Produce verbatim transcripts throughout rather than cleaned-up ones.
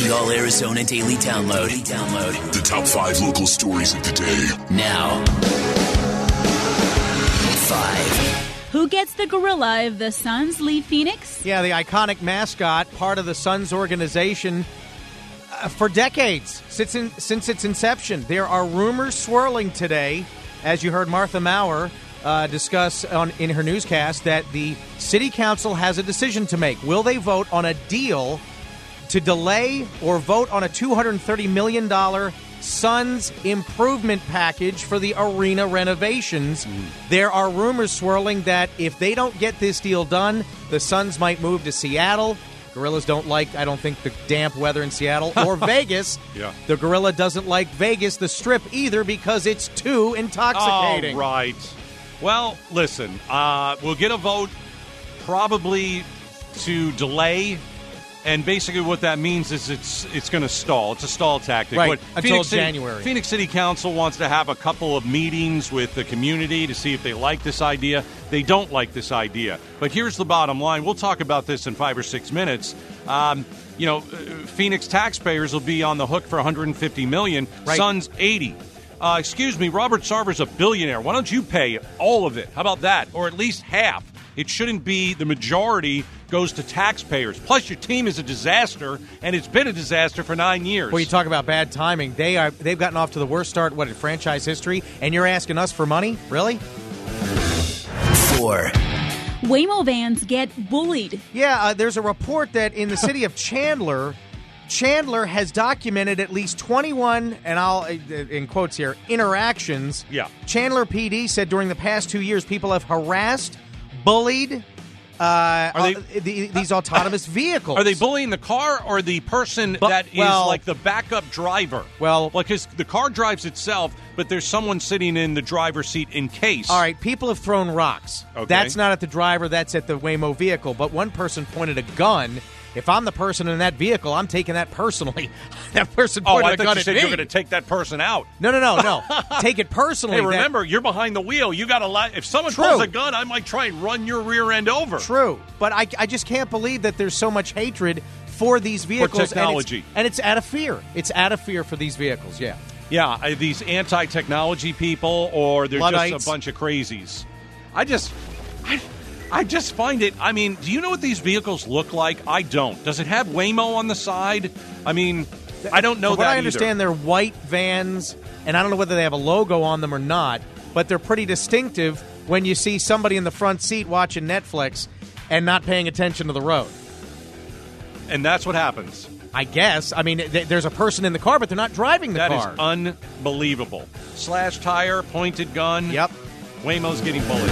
The All Arizona Daily Download. Daily Download. The top five local stories of the day. Now. Five. Who gets the gorilla if the Suns leave Phoenix? Yeah, the iconic mascot, part of the Suns organization uh, for decades, since, in, since its inception. There are rumors swirling today, as you heard Martha Maurer uh, discuss on, in her newscast, that the city council has a decision to make. Will they vote on a deal to delay or vote on a two hundred thirty million dollars Suns improvement package for the arena renovations? Mm. There are rumors swirling that if they don't get this deal done, the Suns might move to Seattle. Gorillas don't like, I don't think, the damp weather in Seattle or Vegas. Yeah. The gorilla doesn't like Vegas, the Strip, either, because it's too intoxicating. Oh, right. Well, listen, uh, we'll get a vote probably to delay. And basically what that means is it's it's going to stall. It's a stall tactic. Right, What until Phoenix City, January. Phoenix City Council wants to have a couple of meetings with the community to see if they like this idea. They don't like this idea. But here's the bottom line. We'll talk about this in five or six minutes. Um, you know, Phoenix taxpayers will be on the hook for one hundred fifty million dollars. Right. Suns, eighty. Uh, excuse me, Robert Sarver's a billionaire. Why don't you pay all of it? How about that? Or at least half. It shouldn't be the majority goes to taxpayers. Plus, your team is a disaster, and it's been a disaster for nine years. Well, you talk about bad timing. They are, they've gotten off to the worst start, what, in franchise history, and you're asking us for money? Really? Four. Waymo vans get bullied. Yeah, uh, there's a report that in the city of Chandler, Chandler has documented at least twenty-one, and I'll, uh, in quotes here, interactions. Yeah. Chandler P D said during the past two years, people have harassed, bullied uh, Are they, uh, the, these autonomous vehicles. Are they bullying the car or the person But- that is well- like the backup driver? Well- like his, the car drives itself, but there's someone sitting in the driver's seat in case. All right, people have thrown rocks. Okay. That's not at the driver, that's at the Waymo vehicle. But one person pointed a gun. If I'm the person in that vehicle, I'm taking that personally. That person Oh, pointed I a thought gun you at said me. you're going to take that person out. No, no, no, no. Take it personally. Hey, That- remember, you're behind the wheel. You got to lie. If someone True. pulls a gun, I might try and run your rear end over. True, but I, I just can't believe that there's so much hatred for these vehicles. technology. And it's, and it's out of fear. It's out of fear for these vehicles, yeah. Yeah, uh, these anti-technology people, or they're Luddites. just a bunch of crazies. I just, I, I just find it. I mean, do you know what these vehicles look like? I don't. Does it have Waymo on the side? I mean, I don't know From that what I either. understand, they're white vans, and I don't know whether they have a logo on them or not, but they're pretty distinctive when you see somebody in the front seat watching Netflix and not paying attention to the road. And that's what happens. I guess. I mean, th- there's a person in the car, but they're not driving the That car. is unbelievable. Slash tire, pointed gun. Yep. Waymo's getting bullied.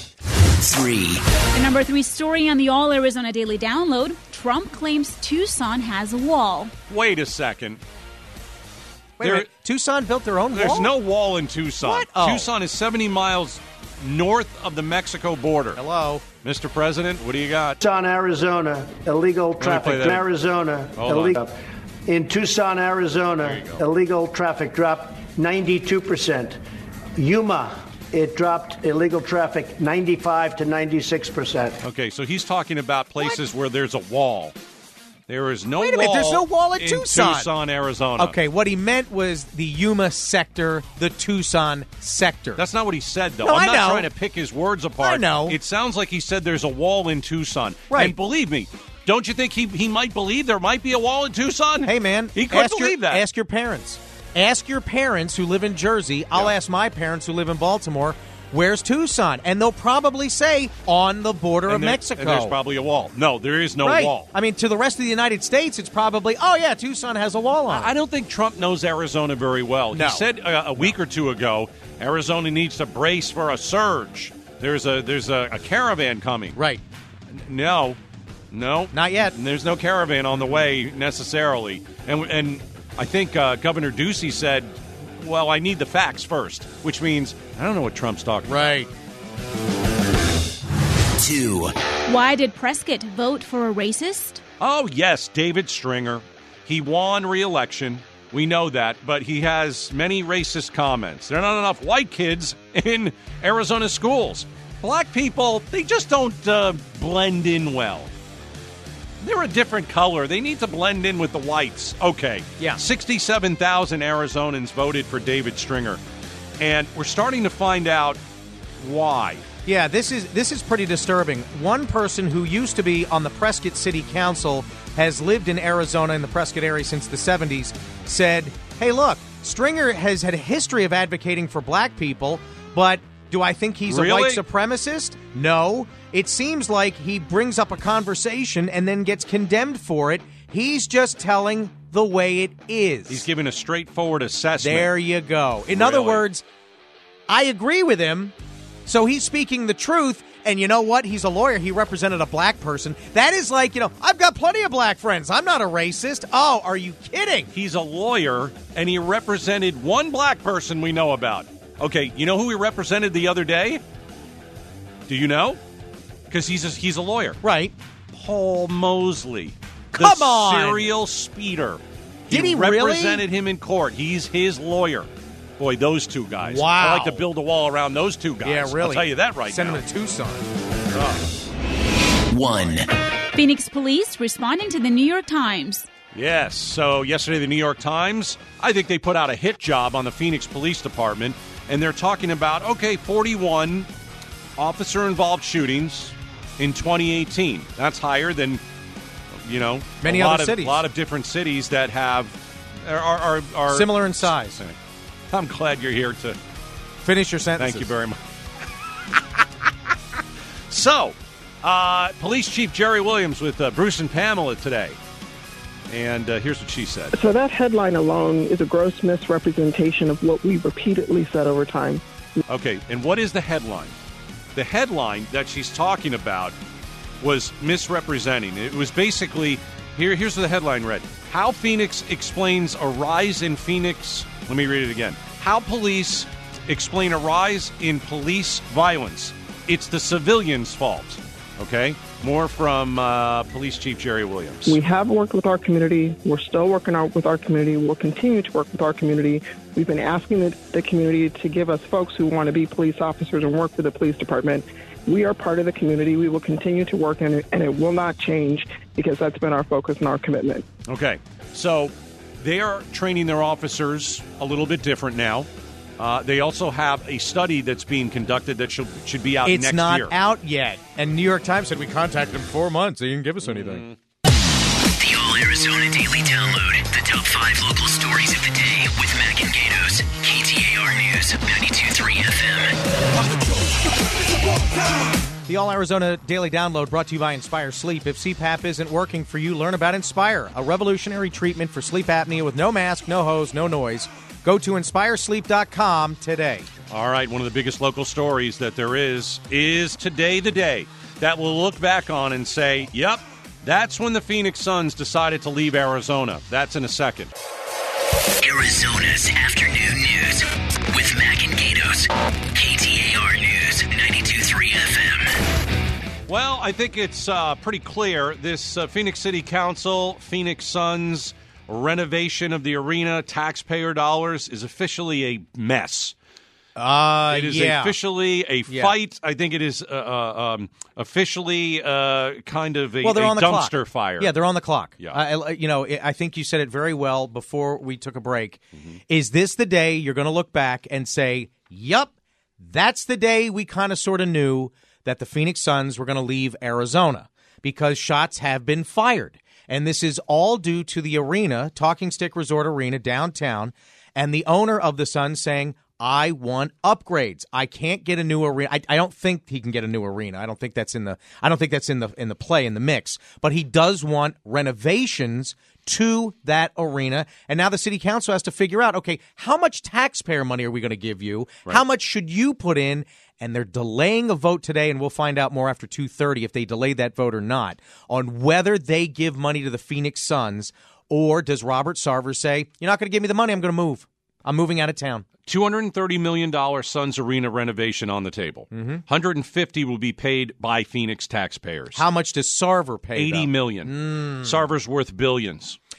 Three. The number three story on the All Arizona Daily Download, Trump claims Tucson has a wall. Wait a second. Wait a There- minute. Tucson built their own There's wall? no wall in Tucson. What? Oh. Tucson is seventy miles north of the Mexico border. Hello. Mister President, what do you got? Tucson, Arizona, illegal play traffic. that. In Arizona, Hold on. illegal. In Tucson, Arizona, illegal traffic dropped ninety-two percent. Yuma, it dropped illegal traffic ninety-five to ninety-six percent. Okay, so he's talking about places where there's a wall. There is no Wait a wall. minute, there's no wall in in Tucson. Tucson, Arizona. Okay, what he meant was the Yuma sector, the Tucson sector. That's not what he said, though. No, I'm I not know. trying to pick his words apart. I know. It sounds like he said there's a wall in Tucson. Right. And believe me, don't you think he, he might believe there might be a wall in Tucson? Hey, man, He could ask believe your, that. Ask your parents. Ask your parents who live in Jersey. I'll Yeah. ask my parents who live in Baltimore, where's Tucson? And they'll probably say, on the border and of there- Mexico. And there's probably a wall. No, there is no right. wall. I mean, to the rest of the United States, it's probably, oh, yeah, Tucson has a wall on it. I don't think Trump knows Arizona very well. No. He said uh, a week or two ago, Arizona needs to brace for a surge. There's a there's a, a caravan coming. Right. No, no, Not yet. And there's no caravan on the way necessarily. And and I think uh, Governor Ducey said, "Well, I need the facts first," which means I don't know what Trump's talking about. Right. Two. Why did Prescott vote for a racist? Oh yes, David Stringer. He won re-election. We know that, but he has many racist comments. There are not enough white kids in Arizona schools. Black people, they just don't uh, blend in well. they're a different color. They need to blend in with the whites. Okay. Yeah. sixty-seven thousand Arizonans voted for David Stringer. And we're starting to find out why. Yeah, this is this is pretty disturbing. One person who used to be on the Prescott City Council, has lived in Arizona in the Prescott area since the seventies, said, hey, look, Stringer has had a history of advocating for black people, but do I think he's Really? a white supremacist? No. It seems like he brings up a conversation and then gets condemned for it. He's just telling the way it is. He's giving a straightforward assessment. There you go. In Really? other words, I agree with him, so he's speaking the truth. And you know what? He's a lawyer. He represented a black person. That is like, you know, I've got plenty of black friends. I'm not a racist. Oh, are you kidding? He's a lawyer, and he represented one black person we know about. Okay, you know who he represented the other day? Do you know? Because he's a, he's a lawyer. Right. Paul Mosley. Come the on! serial speeder. Did he really? represented him in court. He's his lawyer. Boy, those two guys. Wow. I like to build a wall around those two guys. Yeah, really. I'll tell you that right Send now. him to Tucson. One. Phoenix police responding to the New York Times. Yes. So yesterday, the New York Times, I think they put out a hit job on the Phoenix Police Department, and they're talking about, okay, forty-one officer-involved shootings in twenty eighteen. That's higher than, you know, Many a lot other of, cities. A lot of different cities that have are are, are Similar in size. I'm glad you're here to Finish your sentences. Thank you very much. So, uh, Police Chief Jerry Williams with uh, Bruce and Pamela today. And uh, here's what she said. So that headline alone is a gross misrepresentation of what we've repeatedly said over time. Okay, and what is the headline? The headline that she's talking about was misrepresenting. It was basically, here. here's what the headline read. How Phoenix explains a rise in Phoenix. Let me read it again. How police explain a rise in police violence. It's the civilians' fault. Okay? More from uh, Police Chief Jerry Williams. We have worked with our community. We're still working out with our community. We'll continue to work with our community. We've been asking the, the community to give us folks who want to be police officers and work for the police department. We are part of the community. We will continue to work in it, and it will not change because that's been our focus and our commitment. Okay. So they are training their officers a little bit different now. Uh, they also have a study that's being conducted that should should be out It's next not year. out yet. And New York Times said we contacted him four months. They didn't give us anything. The All Arizona Daily Download. The top five local stories of the day with Mac and Gatos. K T A R News, ninety-two point three F M. The All Arizona Daily Download brought to you by Inspire Sleep. If C PAP isn't working for you, learn about Inspire, a revolutionary treatment for sleep apnea with no mask, no hose, no noise. Go to inspire sleep dot com today. All right, one of the biggest local stories that there is is today the day that we'll look back on and say, yep, that's when the Phoenix Suns decided to leave Arizona. That's in a second. Arizona's afternoon news with Mac and Gatos. K T A R News, ninety-two point three F M. Well, I think it's uh, pretty clear. This uh, Phoenix City Council, Phoenix Suns renovation of the arena, taxpayer dollars, is officially a mess. Uh, It is yeah. officially a Yeah. fight. I think it is uh, uh, um, officially uh, kind of a, well, they're a on the dumpster clock. fire. Yeah, they're on the clock. Yeah. I, I- you know, I think you said it very well before we took a break. Mm-hmm. Is this the day you're going to look back and say, yup, that's the day we kind of sort of knew that the Phoenix Suns were going to leave Arizona because shots have been fired. And this is all due to the arena, Talking Stick Resort Arena downtown, and the owner of the Suns saying, I want upgrades. I can't get a new arena. I, I don't think he can get a new arena. I don't think that's in the. I don't think that's in the in the play in the mix. But he does want renovations to that arena. And now the city council has to figure out, okay, how much taxpayer money are we going to give you? How much should you put in? And they're delaying a vote today, and we'll find out more after two thirty if they delay that vote or not, on whether they give money to the Phoenix Suns, or does Robert Sarver say, you're not going to give me the money, I'm going to move. I'm moving out of town. two hundred thirty million dollars Suns Arena renovation on the table. Mm-hmm. one hundred fifty will be paid by Phoenix taxpayers. How much does Sarver pay? eighty though? million. Mm. Sarver's worth billions.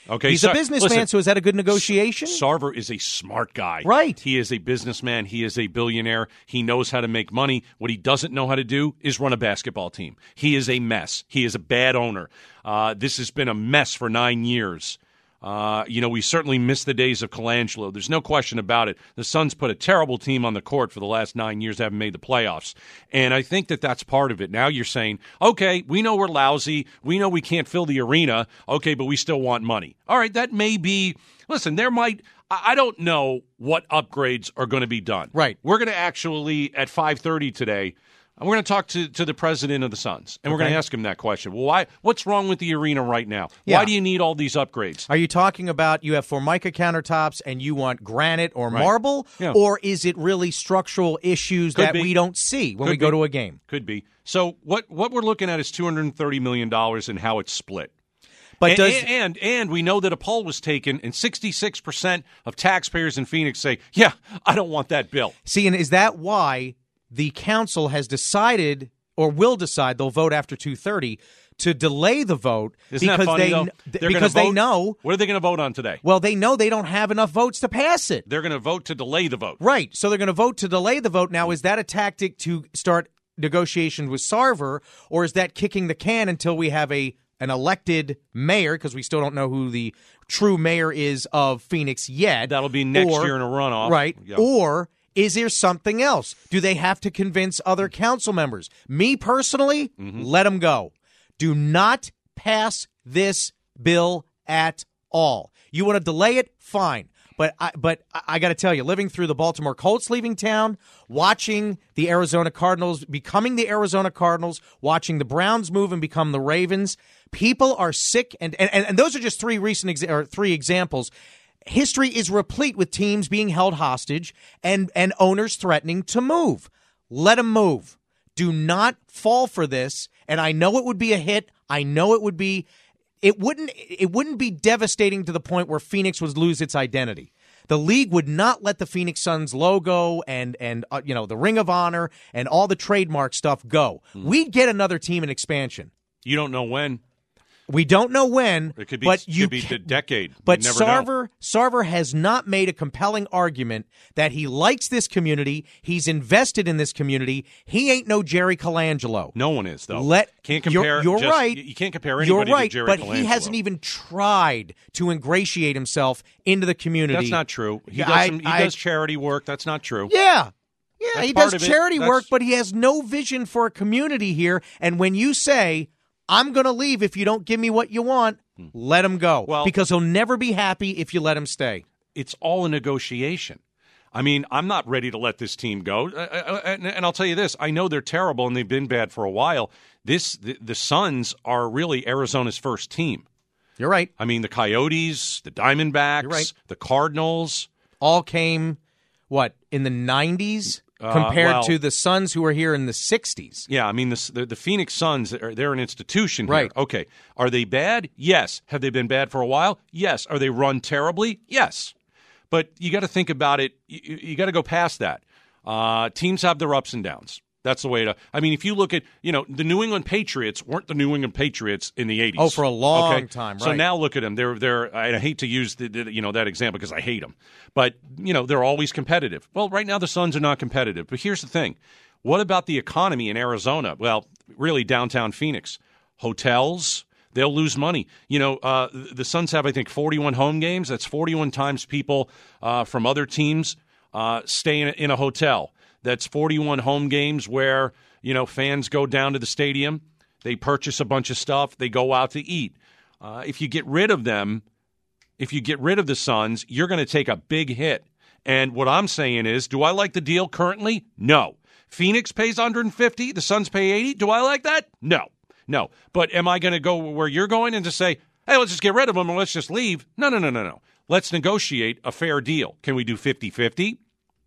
Okay, He's so- a businessman, listen, so is that a good negotiation? Sarver is a smart guy. Right. He is a businessman. He is a billionaire. He knows how to make money. What he doesn't know how to do is run a basketball team. He is a mess. He is a bad owner. Uh, this has been a mess for nine years. Uh, you know, we certainly miss the days of Colangelo. There's no question about it. The Suns put a terrible team on the court for the last nine years, haven't made the playoffs. And I think that that's part of it. Now you're saying, okay, we know we're lousy. We know we can't fill the arena. Okay, but we still want money. All right, that may be – listen, there might – I don't know what upgrades are going to be done. Right. We're going to actually, at five thirty today – we're going to talk to, to the president of the Suns, and we're going to ask him that question. Well, why? What's wrong with the arena right now? Yeah. Why do you need all these upgrades? Are you talking about you have Formica countertops and you want granite or Right. marble, Yeah. or is it really structural issues Could that be. we don't see when Could we go be. to a game? Could be. So what, what we're looking at is two hundred thirty million dollars and how it's split. But and, does and and we know that a poll was taken, and sixty-six percent of taxpayers in Phoenix say, yeah, I don't want that bill. see, and is that why the council has decided or will decide, they'll vote after two thirty, to delay the vote Isn't because that funny, they though? kn- They're because gonna they vote- know What are they going to vote on today? well they know they don't have enough votes to pass it. They're going to vote to delay the vote. Right. So they're going to vote to delay the vote. Now, is that a tactic to start negotiations with Sarver, or is that kicking the can until we have a an elected mayor, because we still don't know who the true mayor is of Phoenix yet? That'll be next Or- year in a runoff. Right. Yeah. Or is there something else? Do they have to convince other council members? Me personally, Mm-hmm. let them go. Do not pass this bill at all. You want to delay it? Fine. But I, but I, I got to tell you, living through the Baltimore Colts leaving town, watching the Arizona Cardinals becoming the Arizona Cardinals, watching the Browns move and become the Ravens, people are sick. And, and, and those are just three recent exa- or three examples. History is replete with teams being held hostage and, and owners threatening to move. Let them move. Do not fall for this. And I know it would be a hit. I know it would be. It wouldn't. It wouldn't be devastating to the point where Phoenix would lose its identity. The league would not let the Phoenix Suns logo and and uh, you know the Ring of Honor and all the trademark stuff go. Mm. We'd get another team in expansion. You don't know when. We don't know when, It could be, but could you be ca- the decade. You But never know. Sarver, Sarver has not made a compelling argument that he likes this community. He's invested in this community. He ain't no Jerry Colangelo. No one is, though. Let can't you're- compare. You're, just- right. You can't compare You're anybody right, to Jerry but Colangelo. he hasn't even tried to ingratiate himself into the community. That's not true. He does. I- some, he I- does charity work. That's not true. Yeah. Yeah, That's he part does of it. charity That's- work, but he has no vision for a community here. And when you say, I'm going to leave if you don't give me what you want, let him go. Well- because he'll never be happy if you let him stay. It's all a negotiation. I mean, I'm not ready to let this team go. Uh, uh, and, and I'll tell you this: I know they're terrible and they've been bad for a while. This the, the Suns are really Arizona's first team. You're right. I mean, the Coyotes, the Diamondbacks, You're right. the Cardinals. All came, what, in the nineties Uh, compared well- to the Suns who were here in the sixties. Yeah, I mean, the, the, the Phoenix Suns, are, they're an institution here. Right. Okay. Are they bad? Yes. Have they been bad for a while? Yes. Are they run terribly? Yes. But you got to think about it. You, you got to go past that. Uh, teams have their ups and downs. That's the way to. I mean, if you look at, you know, the New England Patriots weren't the New England Patriots in the eighties. Oh, for a long Okay? time, So right. now look at them. They're they're. And I hate to use the, the you know that example because I hate them, but you know they're always competitive. Well, right now the Suns are not competitive. But here's the thing: what about the economy in Arizona? Well, really downtown Phoenix, hotels. They'll lose money. You know, uh, the Suns have, I think, forty-one home games. That's forty-one times people uh, from other teams uh, stay in a, in a hotel. That's forty-one home games where, you know, fans go down to the stadium. They purchase a bunch of stuff. They go out to eat. Uh, if you get rid of them, if you get rid of the Suns, you're going to take a big hit. And what I'm saying is, do I like the deal currently? No. Phoenix pays one hundred fifty. The Suns pay eighty. Do I like that? No. No. But am I going to go where you're going and just say, hey, let's just get rid of them and let's just leave? No, no, no, no, no. Let's negotiate a fair deal. Can we do fifty-fifty?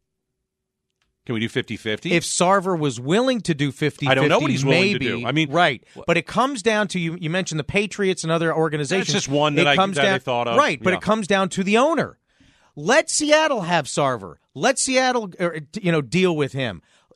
Can we do fifty-fifty? If Sarver was willing to do fifty-fifty, I don't know what he's willing to maybe, do. I mean- right. But it comes down to, you You mentioned the Patriots and other organizations. That's just one that It I- comes that I down, thought of. Right, but Yeah. it comes down to the owner. Let Seattle have Sarver. Let Seattle, er, you know, deal with him.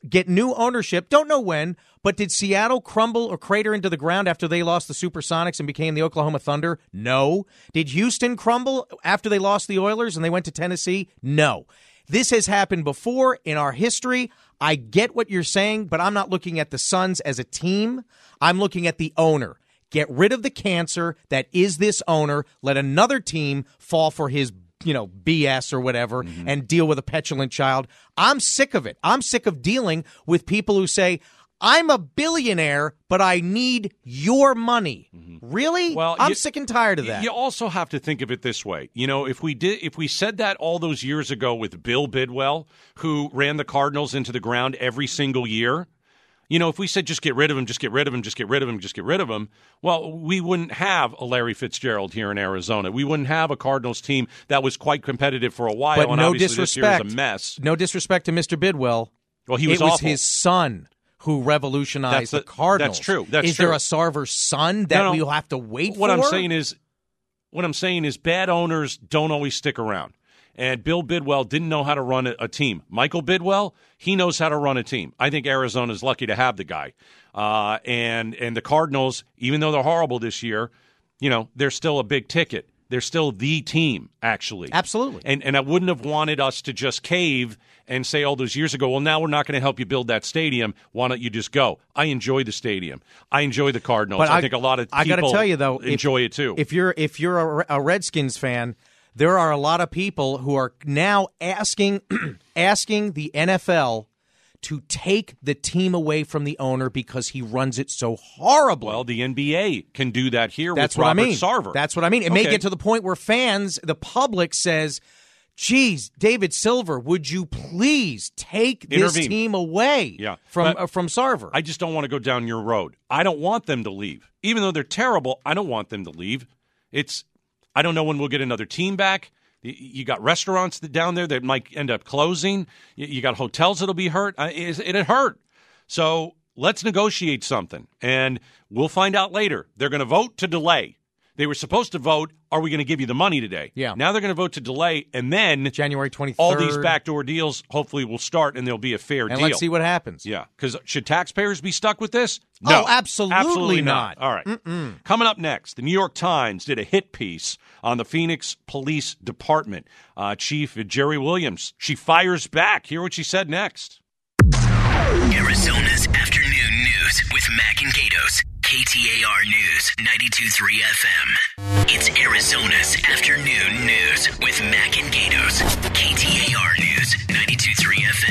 get new ownership. Don't know when, but did Seattle crumble or crater into the ground after they lost the Supersonics and became the Oklahoma Thunder? No. Did Houston crumble after they lost the Oilers and they went to Tennessee? No. This has happened before in our history. I get what you're saying, but I'm not looking at the Suns as a team. I'm looking at the owner. Get rid of the cancer that is this owner. Let another team fall for his, you know, B S or whatever, mm-hmm. and deal with a petulant child. I'm sick of it. I'm sick of dealing with people who say, I'm a billionaire, but I need your money. Mm-hmm. Really? Well, I'm you, sick and tired of that. You also have to think of it this way. You know, if we did, if we said that all those years ago with Bill Bidwell, who ran the Cardinals into the ground every single year, you know, if we said just get rid of him, just get rid of him, just get rid of him, just get rid of him, well, we wouldn't have a Larry Fitzgerald here in Arizona. We wouldn't have a Cardinals team that was quite competitive for a while. But and no obviously disrespect. This year is a mess. No disrespect to Mister Bidwell. Well, he was It was awful. his son who revolutionized That's the the- Cardinals. that's true. That's is true. there a Sarver son that No, no. we'll have to wait What for? I'm saying is, what I'm saying is, bad owners don't always stick around. And Bill Bidwell didn't know how to run a, a team. Michael Bidwell, he knows how to run a team. I think Arizona's lucky to have the guy. Uh, and and the Cardinals, even though they're horrible this year, you know, they're still a big ticket. They're still the team, actually. Absolutely. And and I wouldn't have wanted us to just cave and say all those years ago, well, now we're not going to help you build that stadium. Why don't you just go? I enjoy the stadium. I enjoy the Cardinals. But I, I- think a lot of people I gotta tell you, though, if- enjoy it too. If you're if you're a, a Redskins fan, there are a lot of people who are now asking asking the N F L to take the team away from the owner because he runs it so horribly. Well, the N B A can do that here That's with what Robert I mean. Sarver. That's what I mean. It may Okay. get to the point where fans, the public says, geez, David Silver, would you please take this Intervene. team away Yeah. from But uh, from Sarver? I just don't want to go down your road. I don't want them to leave. Even though they're terrible, I don't want them to leave. It's I don't know when we'll get another team back. Y- You got restaurants that down there that might end up closing. Y- You got hotels that'll be hurt. Uh, It it hurt. So let's negotiate something, and we'll find out later. They're going to vote to delay. They were supposed to vote, are we going to give you the money today? Yeah. Now they're going to vote to delay, and then January twenty-third. all these backdoor deals hopefully will start, and there'll be a fair and deal. let's see what happens. Yeah, because should taxpayers be stuck with this? Oh, No, absolutely not. All right. Coming up next, the New York Times did a hit piece on the Phoenix Police Department. Uh, Chief Jerry Williams, she fires back. Hear what she said next. Arizona's afternoon news with Mac and Gatos. K T A R News, ninety-two point three F M. It's Arizona's afternoon news with Mac and Gatos. K T A R News, ninety-two point three F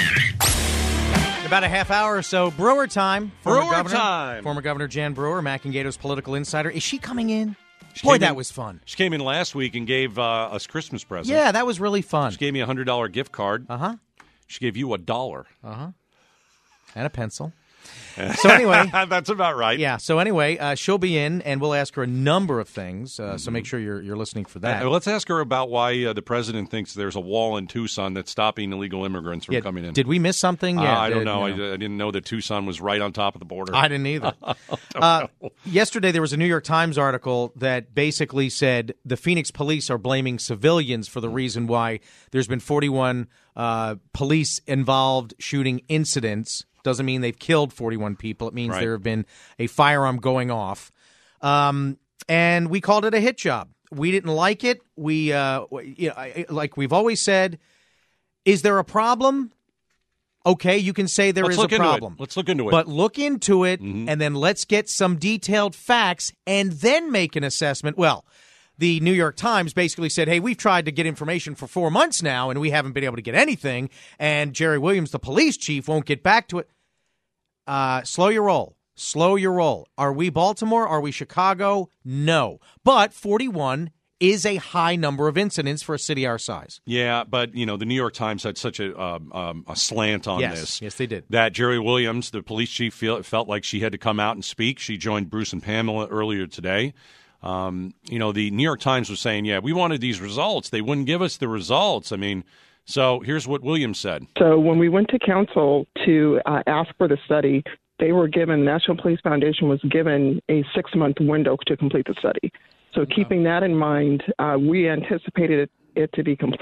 M. About a half hour or so. Brewer time. Former Brewer Governor, time. Former Governor Jan Brewer, Mac and Gato's political insider. Is she coming in? She Boy, came that in- was fun. She came in last week and gave uh, us Christmas presents. Yeah, that was really fun. She gave me a one hundred dollars gift card. Uh-huh. She gave you a dollar. And a pencil. So anyway, That's about right. yeah. So anyway, uh, she'll be in, and we'll ask her a number of things. Uh, So make sure you're you're listening for that. Uh, let's ask her about why uh, the president thinks there's a wall in Tucson that's stopping illegal immigrants from Yeah, coming in. Did we miss something? Uh, Yeah, I don't did, know. you I, I didn't know that Tucson was right on top of the border. I didn't either. uh, yesterday, there was a New York Times article that basically said the Phoenix police are blaming civilians for the reason why there's been forty-one uh, police-involved shooting incidents. Doesn't mean they've killed forty-one people. It means Right. there have been a firearm going off. Um, and we called it a hit job. We didn't like it. We, uh, you know, I- like we've always said, is there a problem? Okay, you can say there Let's is look a into it. problem. Let's look into it. But look into it, Mm-hmm. and then let's get some detailed facts, and then make an assessment. Well, the New York Times basically said, hey, we've tried to get information for four months now, and we haven't been able to get anything, and Jerry Williams, the police chief, won't get back to it. Uh, slow your roll. Slow your roll. Are we Baltimore? Are we Chicago? No. But forty-one is a high number of incidents for a city our size. Yeah, but you know the New York Times had such a um, um, a slant on Yes. this. Yes, they did. That Jerry Williams, the police chief, feel, felt like she had to come out and speak. She joined Bruce and Pamela earlier today. Um, you know, the New York Times was saying, yeah, we wanted these results. They wouldn't give us the results. I mean, so here's what Williams said. So when we went to council to uh, ask for the study, they were given, National Police Foundation was given a six-month window to complete the study. So keeping that in mind, uh, we anticipated it, it to be complete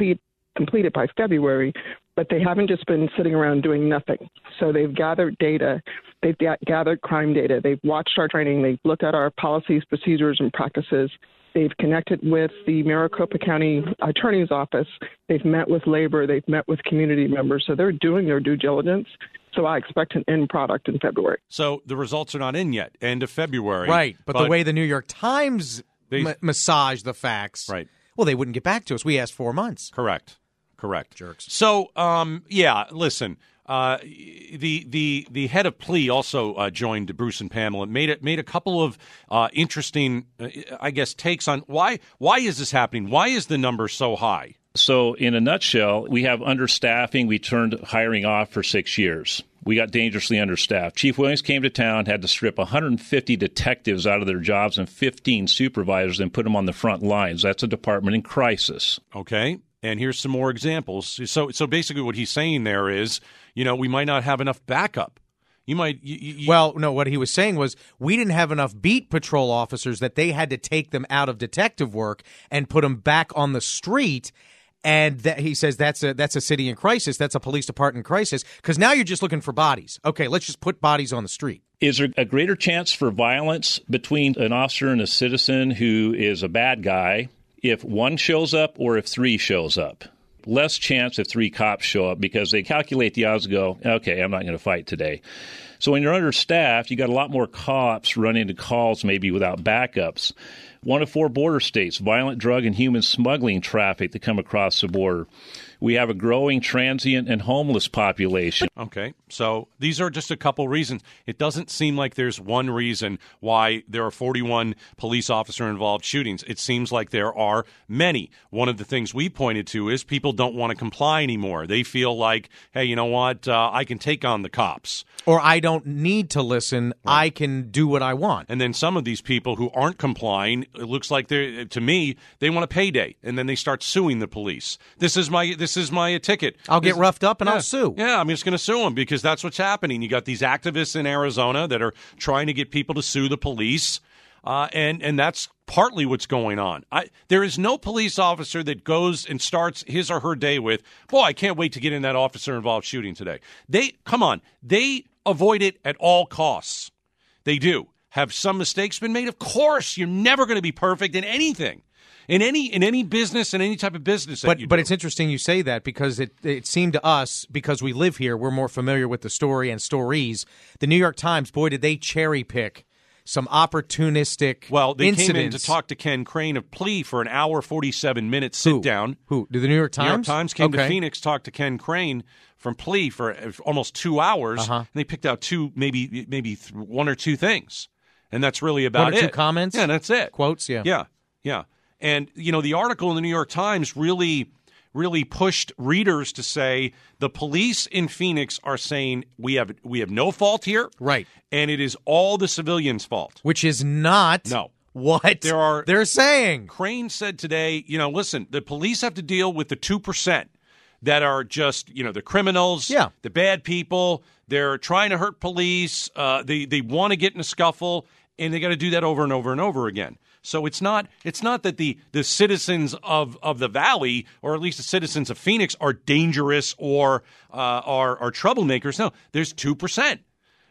completed by February, but they haven't just been sitting around doing nothing. So they've gathered data. They've gathered crime data. They've watched our training. They've looked at our policies, procedures, and practices. They've connected with the Maricopa County Attorney's Office. They've met with labor. They've met with community members. So they're doing their due diligence. So I expect an end product in February. So the results are not in yet, end of February. Right, but, but the way the New York Times they, ma- massaged the facts, right. well, they wouldn't get back to us. We asked four months. Correct, correct. Jerks. So, um, yeah, listen, uh, the the the head of plea also uh, joined Bruce and Pamela, made it made a couple of uh, interesting, uh, I guess, takes on why why is this happening? Why is the number so high? So in a nutshell, we have understaffing. We turned hiring off for six years. We got dangerously understaffed. Chief Williams came to town, had to strip one hundred fifty detectives out of their jobs and fifteen supervisors and put them on the front lines. That's a department in crisis. Okay. And here's some more examples. So so basically what he's saying there is, you know, we might not have enough backup. You might. You, you, well, no, what he was saying was we didn't have enough beat patrol officers that they had to take them out of detective work and put them back on the street. And that, he says that's a that's a city in crisis. That's a police department in crisis because now you're just looking for bodies. Okay, let's just put bodies on the street. Is there a greater chance for violence between an officer and a citizen who is a bad guy if one shows up or if three shows up? Less chance if three cops show up because they calculate the odds and go, okay, I'm not going to fight today. So when you're understaffed, you got a lot more cops running into calls maybe without backups. One of four border states, violent drug and human smuggling traffic that come across the border. We have a growing transient and homeless population. Okay, so these are just a couple reasons. It doesn't seem like there's one reason why there are forty-one police officer-involved shootings. It seems like there are many. One of the things we pointed to is people don't want to comply anymore. They feel like, hey, you know what, uh, I can take on the cops. Or I don't need to listen. Right. I can do what I want. And then some of these people who aren't complying, it looks like they're, to me, they want a payday, and then they start suing the police. This is my this is my ticket. I'll this, get roughed up and yeah, I'll sue. Yeah, I'm just going to sue them because that's what's happening. You got these activists in Arizona that are trying to get people to sue the police, uh, and and that's partly what's going on. I, there is no police officer that goes and starts his or her day with, boy, I can't wait to get in that officer-involved shooting today. They come on, they avoid it at all costs. They do. Have some mistakes been made? Of course, you're never going to be perfect in anything. In any in any business, in any type of business that but, you do. But it's interesting you say that because it, it seemed to us, because we live here, we're more familiar with the story and stories. The New York Times, boy, did they cherry pick some opportunistic Well, they incidents. came in to talk to Ken Crane of Plea for an hour, forty-seven minute sit Who? down. Who? Did the New York Times? New York Times came okay. to Phoenix, talked to Ken Crane from Plea for almost two hours, uh-huh. and they picked out two, maybe maybe one or two things. And that's really about One or it. two comments? Yeah, that's it. Quotes, yeah. Yeah, yeah. And, you know, the article in the New York Times really, really pushed readers to say the police in Phoenix are saying we have we have no fault here. Right. And it is all the civilians' fault. Which is not no. what there are, they're saying. Crane said today, you know, listen, the police have to deal with the two percent that are just, you know, the criminals, yeah. the bad people. They're trying to hurt police. Uh, they they want to get in a scuffle, and they got to do that over and over and over again. So it's not it's not that the, the citizens of, of the Valley, or at least the citizens of Phoenix, are dangerous or uh, are, are troublemakers. No, there's two percent.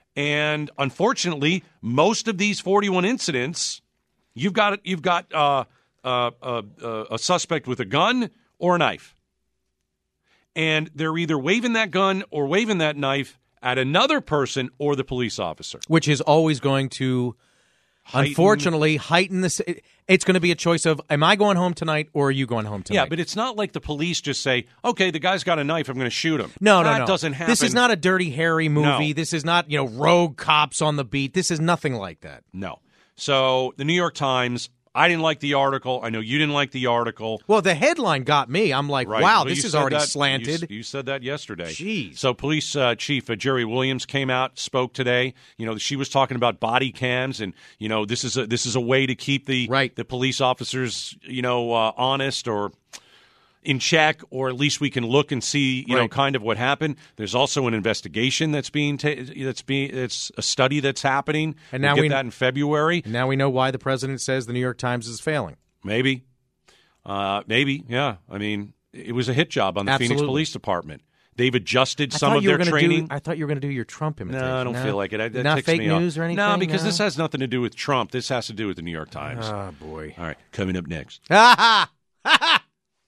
And unfortunately, most of these forty-one incidents, you've got you've got uh, uh, uh, uh, a suspect with a gun or a knife. And they're either waving that gun or waving that knife at another person or the police officer. Which is always going to... Heighten. Unfortunately, heighten this. It's going to be a choice of, am I going home tonight or are you going home tonight? Yeah, but it's not like the police just say, okay, the guy's got a knife, I'm going to shoot him. No, no, that no. That doesn't happen. This is not a Dirty Harry movie. No. This is not, you know, rogue cops on the beat. This is nothing like that. No. So the New York Times, I didn't like the article. I know you didn't like the article. Well, the headline got me. I'm like, right. wow, well, this is already that, slanted. You, you said that yesterday. Jeez. So police uh, chief uh, Jerry Williams came out, spoke today. You know, she was talking about body cams, and you know, this is a this is a way to keep the right. the police officers, you know, uh, honest or in check, or at least we can look and see, you right. know, kind of what happened. There's also an investigation that's being ta- that's being it's a study that's happening. And now we'll get we that in February. Now we know why the president says the New York Times is failing. Maybe, uh, maybe, yeah. I mean, it was a hit job on the Absolutely. Phoenix Police Department. They've adjusted I some thought of you were their gonna training. Do, I thought you were going to do your Trump imitation. No, I don't feel like it. I, that Not ticks fake me news off. or anything? No, because no? this has nothing to do with Trump. This has to do with the New York Times. Oh, boy. All right, coming up next. Ha ha! Ha ha!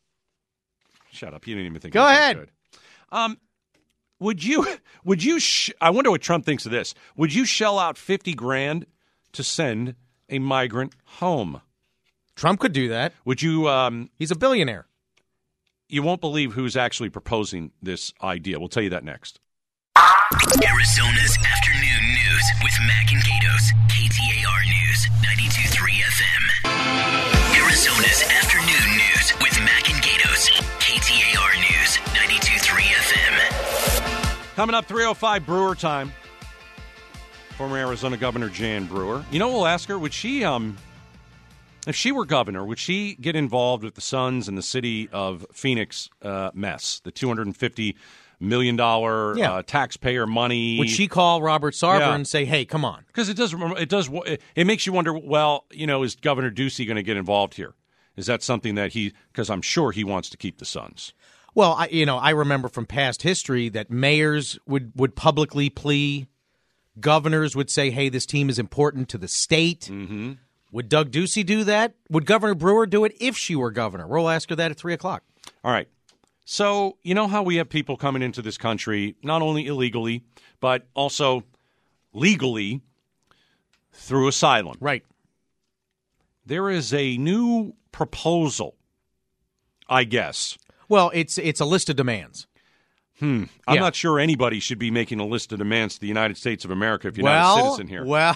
Shut up. You didn't even think Go it was ahead. that good. Um, would you, would you, sh- I wonder what Trump thinks of this. Would you shell out fifty grand to send a migrant home? Trump could do that. Would you, um, He's a billionaire. you won't believe who's actually proposing this idea. We'll tell you that next. Arizona's afternoon news with Mac and Gatos. K T A R News, ninety-two point three F M. Arizona's afternoon news with Mac and Gatos. K T A R News, ninety-two point three F M. Coming up, three oh five Brewer time. Former Arizona Governor Jan Brewer. You know, we'll ask her, would she, um, if she were governor, would she get involved with the Suns and the city of Phoenix uh, mess? The two hundred fifty million dollars Yeah. uh, taxpayer money. Would she call Robert Sarver Yeah. and say, hey, come on? Because it does, it does, it makes you wonder, well, you know, is Governor Ducey going to get involved here? Is that something that he, because I'm sure he wants to keep the Suns. Well, I, you know, I remember from past history that mayors would, would publicly plea. Governors would say, hey, this team is important to the state. Mm-hmm. Would Doug Ducey do that? Would Governor Brewer do it if she were governor? We'll ask her that at three o'clock. All right. So, you know how we have people coming into this country, not only illegally, but also legally through asylum. Right. There is a new proposal, I guess. Well, it's it's a list of demands. Hmm. I'm Yeah. not sure anybody should be making a list of demands to the United States of America if you're well, not a citizen here. Well,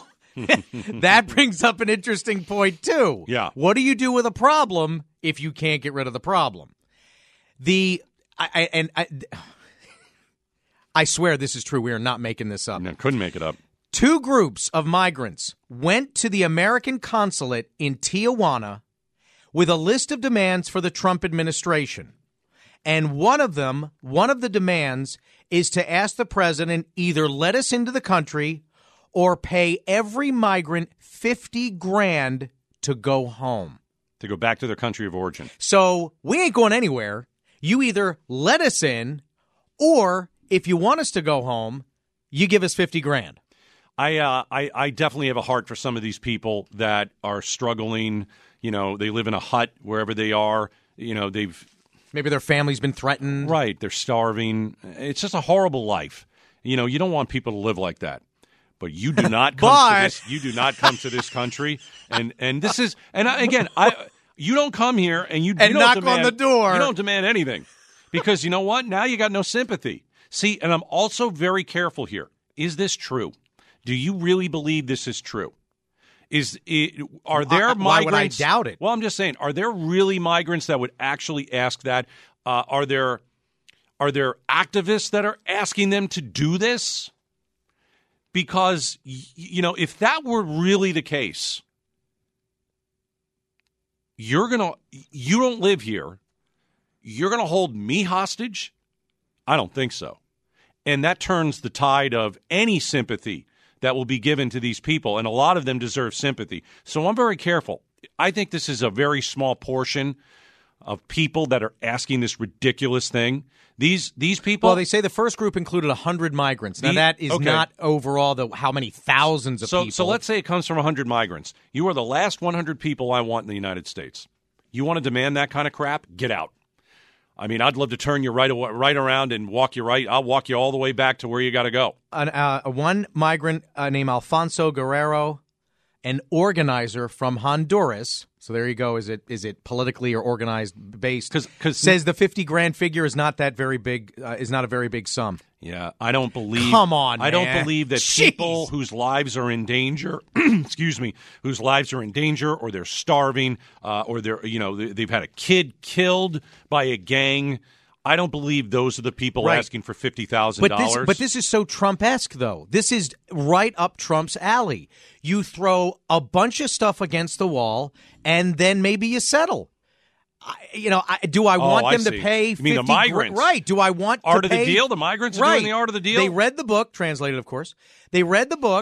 that brings up an interesting point, too. Yeah. What do you do with a problem if you can't get rid of the problem? The I, I and I, I swear this is true. We are not making this up. I couldn't make it up. Two groups of migrants went to the American consulate in Tijuana with a list of demands for the Trump administration. And one of them, one of the demands is to ask the president either let us into the country or pay every migrant fifty grand to go home. To go back to their country of origin. So we ain't going anywhere. You either let us in, or if you want us to go home, you give us fifty grand. I, uh, I I definitely have a heart for some of these people that are struggling. You know, they live in a hut wherever they are. You know, they've Maybe their family's been threatened. right. They're starving. It's just a horrible life. You know, you don't want people to live like that. But you do not come But- to this. You do not come to this country, and and this is and I, again, I you don't come here and you, And you don't knock on demand, the door. You don't demand anything because you know what? Now you got no sympathy. See, and I'm also very careful here. Is this true? Do you really believe this is true? Is it, are there I- migrants? why would I doubt it? Well, I'm just saying, are there really migrants that would actually ask that? Uh, are there are there activists that are asking them to do this? Because, y- you know, if that were really the case, you're going to, you don't live here. You're going to hold me hostage? I don't think so. And that turns the tide of any sympathy that will be given to these people. And a lot of them deserve sympathy. So I'm very careful. I think this is a very small portion of people that are asking this ridiculous thing. These these people. Well, they say the first group included one hundred migrants. Now, The- that is okay. not overall the how many thousands of so, people. So let's say it comes from one hundred migrants. You are the last one hundred people I want in the United States. You want to demand that kind of crap? Get out. I mean, I'd love to turn you right away, right around and walk you right. I'll walk you all the way back to where you got to go. An, uh, one migrant uh, named Alfonso Guerrero, an organizer from Honduras. So there you go. Is it is it politically or organized based? 'Cause- 'cause- says the fifty grand figure is not that very big. Uh, is not a very big sum. Yeah, I don't believe. Come on, I don't man. believe that Jeez. people whose lives are in danger, excuse me, whose lives are in danger, or they're starving, uh, or they're you know they- they've had a kid killed by a gang. I don't believe those are the people Right. asking for fifty thousand But this, dollars. but this is so Trump-esque, though. This is right up Trump's alley. You throw a bunch of stuff against the wall, and then maybe you settle. I, you know, I, do I Oh, want I them to see. pay You fifty mean the gr- migrants? right. Do I want Art to of the pay, deal? The migrants are right. doing the art of the deal? They read the book, translated, of course. They read the book,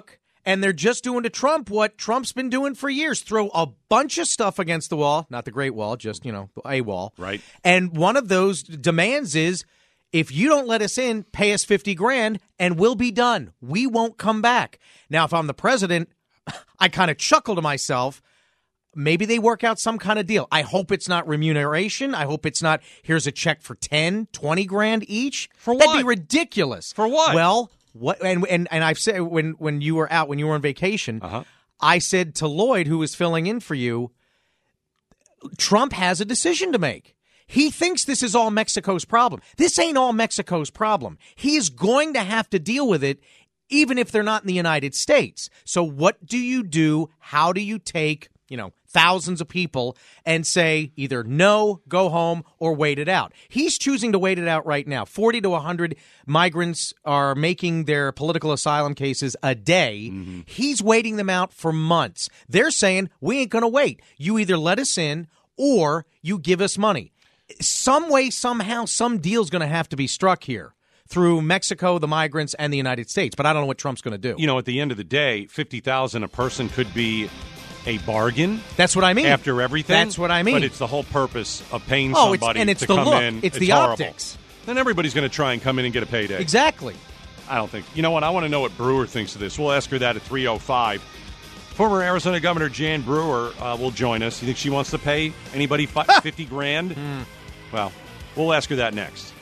And they're just doing to Trump what Trump's been doing for years. Throw a bunch of stuff against the wall, not the Great Wall, just, you know, a wall. Right. And one of those demands is, if you don't let us in, pay us fifty grand and we'll be done. We won't come back. Now, if I'm the president, I kind of chuckle to myself. Maybe they work out some kind of deal. I hope it's not remuneration. I hope it's not, here's a check for ten, twenty grand each. For what? That'd be ridiculous. For what? Well, what? And and, and I've said, when, when you were out, when you were on vacation, uh-huh. I said to Lloyd, who was filling in for you, Trump has a decision to make. He thinks this is all Mexico's problem. This ain't all Mexico's problem. He is going to have to deal with it, even if they're not in the United States. So what do you do? How do you take, you know, thousands of people and say either no, go home, or wait it out? He's choosing to wait it out right now. forty to one hundred migrants are making their political asylum cases a day. Mm-hmm. He's waiting them out for months. They're saying, we ain't going to wait. You either let us in or you give us money. Some way, somehow, some deal's going to have to be struck here through Mexico, the migrants, and the United States. But I don't know what Trump's going to do. You know, at the end of the day, fifty thousand dollars a person could be a bargain. That's what I mean. After everything. That's what I mean. But it's the whole purpose of paying oh, somebody it's, and it's to the come look. in. It's, it's the horrible. optics. Then everybody's going to try and come in and get a payday. Exactly. I don't think. You know what? I want to know what Brewer thinks of this. We'll ask her that at three oh five. Former Arizona Governor Jan Brewer uh, will join us. You think she wants to pay anybody fifty grand? Mm. Well, we'll ask her that next.